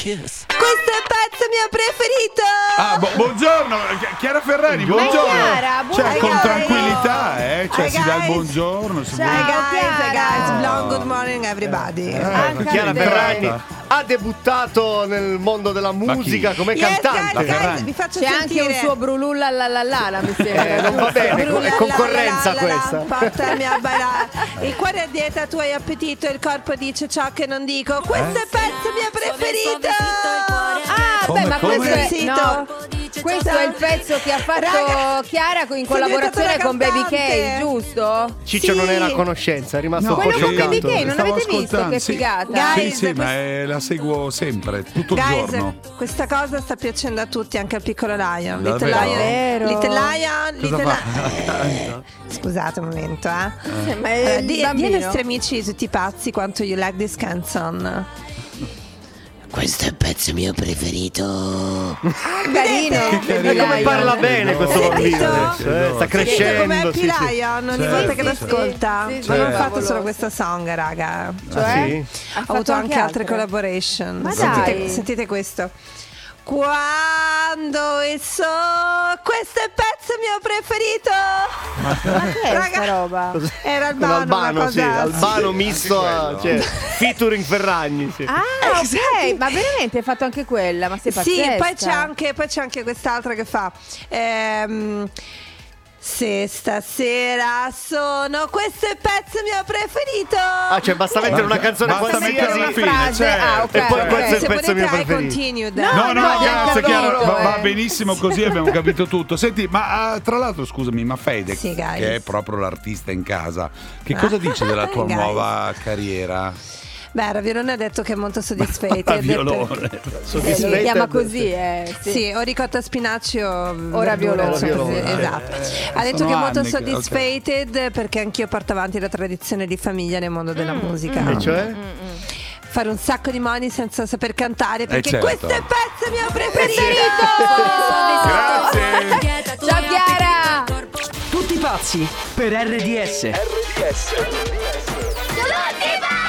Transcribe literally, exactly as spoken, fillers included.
kiss. Questo è il pezzo mio preferito. Ah, bu- buongiorno, Chiara Ferrari, buongiorno. Chiara, Cioè, con buongiorno. tranquillità, eh? Cioè, Hi, si dà il guys. buongiorno. Si Ciao. Hi può- guys, hi guys, Chiara. long good morning everybody. Anche Chiara a te. Ferragni ha debuttato nel mondo della musica chi? come Yes, cantante. guys, guys, Ferragni. vi faccio C'è sentire. anche un suo brululla la la la la, mi sembra. Eh, non va bene, Brulla, è concorrenza la, la, la, questa. Portami a ballare. Il cuore è a dieta, tu hai appetito, il corpo dice ciò che non dico. Questo è il pezzo mio preferito. Ah, Come, beh, ma come? questo è Sito. no, questo è il pezzo che ha fatto Raga, Chiara in sei collaborazione diventata con Baby cantante. K, giusto? Ciccio Sì. non era a conoscenza, è rimasto un po' Quello con Baby scioccato. K, non Stavo avete visto ascoltando, che sì. figata? Guys, Sì, sì, questo- ma eh, la seguo sempre, tutto il Guys, giorno. questa cosa sta piacendo a tutti, anche al piccolo Lion. Little Davvero? Lion, Vero? Little Lion, Cosa Little fa? Lion. Scusate un momento, eh. Eh, ma è Allora, il di, di ai bambino. nostri amici tutti pazzi quanto you like this canzon. Questo è il pezzo mio preferito. Carino. Vedete? Baby E come Lion. parla bene questo bambino Sentito? adesso, eh? Sta Vedete come crescendo. Happy Sì, sì. Lion ogni Certo. volta che Sì, l'ascolta. sì, sì, Ma non certo. fate solo questa song, raga. Cioè? Ah, sì? Ha Ho fatto avuto anche altre altre. collaboration. Ma sentite, dai. sentite questo. Quando il sole, questo è il pezzo mio preferito. Ma che è Raga, sta roba? Era Con Albano, Albano, una sì, cosa Albano misto a, quello. cioè, featuring Ferragni, sì. Ah, ok, ma veramente hai fatto anche quella, ma sei Sì, pazzesca. poi c'è anche, poi c'è anche quest'altra che fa. Ehm, se stasera sono, questo è il pezzo mio preferito. Ah, cioè basta mettere una canzone Basta qualsiasi mettere una una fine, frase. certo. Ah, ok, e poi ok. questo è il Se pezzo volete mio I preferito. continued. No, No, no, no, grazie capito, Chiara, va, va eh. benissimo così, abbiamo capito tutto. Senti, ma ah, tra l'altro scusami, ma Fede, Sì, guys. che è proprio l'artista in casa, che Ah. cosa dice della tua Guys. nuova carriera? Beh, Raviolone ha detto che è molto soddisfatta. Raviolone. Eh, lo Soddisfatta. chiama così, eh. Sì. Sì, o ricotta spinaci o O raviolone. verdura, Raviolone. così, esatto. Ha detto sono che è molto anni che- soddisfated perché anch'io porto avanti la tradizione di famiglia nel mondo della musica. E cioè? Fare un sacco di money senza saper cantare perché certo. questo è il pezzo mio preferito. Grazie. Ciao Chiara! Tutti pazzi per R D S. Tutti pazzi!